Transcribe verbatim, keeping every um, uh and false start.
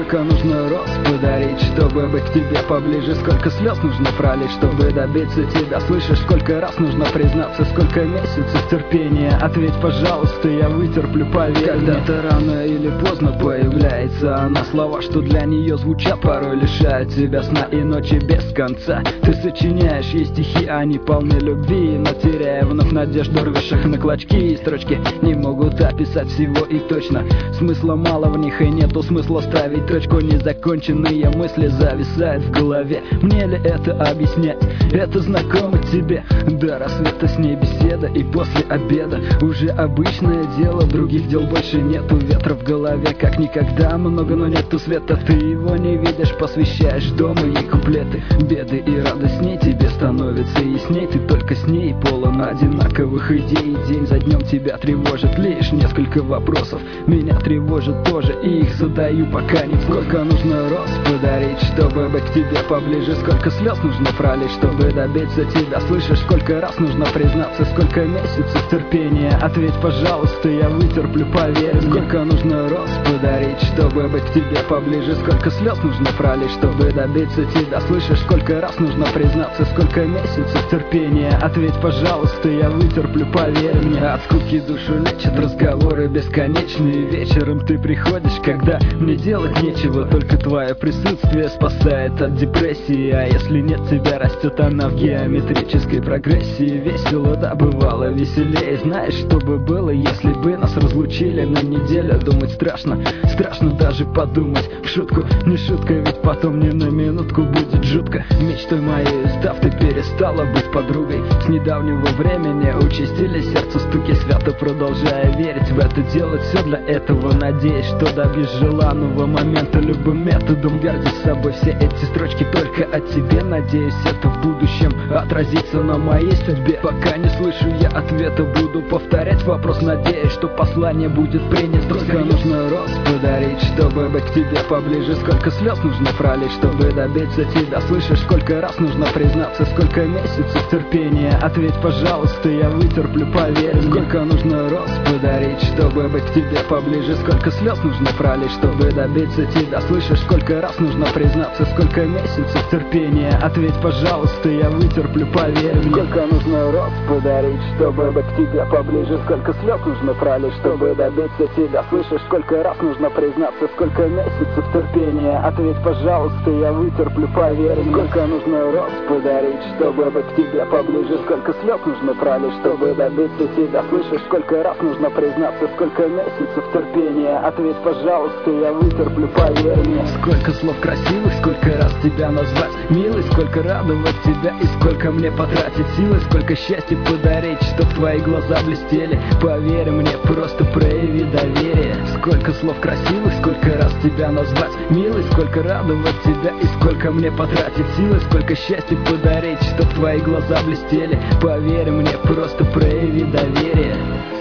Сколько нужно роз подарить, чтобы быть к тебе поближе? Сколько слез нужно пролить, чтобы добиться тебя? Слышишь, сколько раз нужно признаться? Сколько месяцев терпения? Ответь, пожалуйста, я вытерплю, поверь. Когда-то рано или поздно появляется она. Слова, что для нее звучат, порой лишают тебя сна и ночи без конца. Ты сочиняешь ей стихи, они полны любви, но теряя вновь надежду, рвешь их на клочки. И строчки не могут описать всего и точно. Смысла мало в них, и нету смысла ставить точку. Незаконченные мысли зависают в голове. Мне ли это объяснять? Это знакомо тебе. До рассвета с ней беседа, и после обеда уже обычное дело. Других дел больше нету, ветра в голове как никогда много, но нету света. Ты его не видишь, посвящаешь дома ей куплеты. Беды и радость с ней тебе становится ясней. Ты только с ней полон одинаковых идей. День за днем тебя тревожит лишь несколько вопросов. Меня тревожит тоже, и их задаю пока не. Сколько нужно роз подарить, чтобы быть к тебе поближе? Сколько слез нужно пролить, чтобы добиться тебя? Слышишь, сколько раз нужно признаться? Сколько месяцев терпения? Ответь, пожалуйста, я вытерплю, поверь мне. Сколько нужно роз подарить, чтобы быть к тебе поближе? Сколько слез нужно пролить, чтобы добиться тебя? Слышишь, сколько раз нужно признаться? Сколько месяцев терпения? Ответь, пожалуйста, я вытерплю, поверь мне. От скуки душу лечат разговоры бесконечные. Вечером ты приходишь, когда мне делать нечего. Только твое присутствие спасает от депрессии. А если нет тебя, растет она в геометрической прогрессии. Весело, да, бывало веселее. Знаешь, что бы было, если бы нас разлучили на неделю? Думать страшно, страшно даже подумать. В шутку, не шутка, ведь потом не на минутку будет жутко. Мечтой моей став, ты перестала быть подругой. С недавнего времени участились сердцу стуки, свято продолжая верить в это, делать все для этого. Надеюсь, что добьюсь желанного момента любым методом. Гордись собой, все эти строчки только о тебе. Надеюсь, это в будущем отразится на моей судьбе. Пока не слышу я ответа, буду повторять вопрос. Надеюсь, что послание будет принято. Сколько нужно роз подарить, чтобы быть к тебе поближе? Сколько слез нужно пролить, чтобы добиться тебя? Слышишь, сколько раз нужно признаться? Сколько месяцев терпения? Ответь, пожалуйста, я вытерплю, поверь мне. Сколько нужно роз подарить, чтобы быть к тебе поближе? Сколько слез нужно пролить, чтобы добиться тебя? Слышишь, сколько раз нужно признаться? Сколько месяцев терпения? Ответь, пожалуйста, я вытерплю, поверь мне. Сколько нужно роз подарить, чтобы быть к тебе поближе? Сколько слез нужно пролить, чтобы добиться тебя? Слышишь, сколько раз нужно признаться? Сколько месяцев терпения? Ответь, пожалуйста, я вытерплю, поверь мне. Сколько нужно роз подарить, чтобы быть к тебе поближе? Сколько слез нужно пролить, чтобы добиться тебя? Слышишь, сколько раз нужно признаться? Сколько месяцев терпения? Ответь, пожалуйста, я вытерплю, поверь мне. Сколько слов красивых, сколько раз тебя назвать милый, сколько радовать тебя и сколько мне потратить силы, сколько счастья подарить, чтоб твои глаза блестели. Поверь мне, просто прояви доверие. Сколько слов красивых, сколько раз тебя назвать милый, сколько радовать тебя и сколько мне потратить силы, сколько счастья подарить, чтоб твои глаза блестели. Поверь мне, просто прояви доверие.